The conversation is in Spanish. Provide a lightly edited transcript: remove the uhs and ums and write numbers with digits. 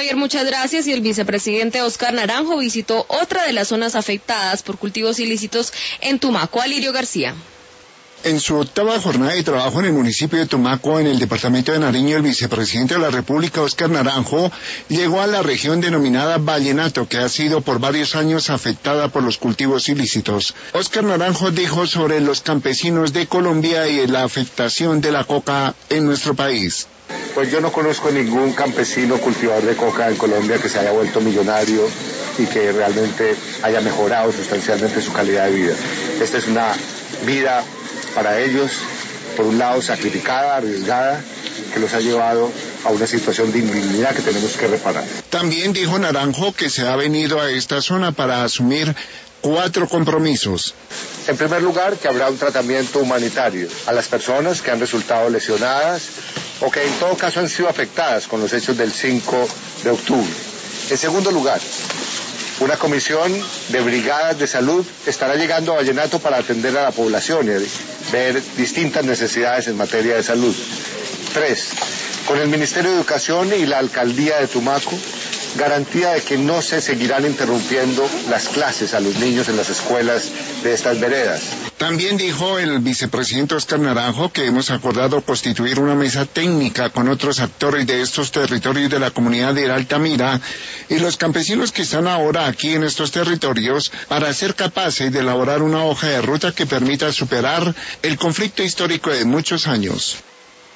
Javier, muchas gracias. Y el vicepresidente Óscar Naranjo visitó otra de las zonas afectadas por cultivos ilícitos en Tumaco. Alirio García. En su octava jornada de trabajo en el municipio de Tumaco, en el departamento de Nariño, el vicepresidente de la República, Óscar Naranjo, llegó a la región denominada Vallenato, que ha sido por varios años afectada por los cultivos ilícitos. Óscar Naranjo dijo sobre los campesinos de Colombia y la afectación de la coca en nuestro país. Pues yo no conozco ningún campesino cultivador de coca en Colombia que se haya vuelto millonario y que realmente haya mejorado sustancialmente su calidad de vida. Esta es una vida para ellos, por un lado sacrificada, arriesgada, que los ha llevado a una situación de indignidad que tenemos que reparar. También dijo Naranjo que se ha venido a esta zona para asumir 4 compromisos. En primer lugar, que habrá un tratamiento humanitario a las personas que han resultado lesionadas o que en todo caso han sido afectadas con los hechos del 5 de octubre. En segundo lugar, una comisión de brigadas de salud estará llegando a Vallenato para atender a la población y ver distintas necesidades en materia de salud. 3. Con el Ministerio de Educación y la Alcaldía de Tumaco, garantía de que no se seguirán interrumpiendo las clases a los niños en las escuelas de estas veredas. También dijo el vicepresidente Óscar Naranjo que hemos acordado constituir una mesa técnica con otros actores de estos territorios de la comunidad de Altamira y los campesinos que están ahora aquí en estos territorios para ser capaces de elaborar una hoja de ruta que permita superar el conflicto histórico de muchos años.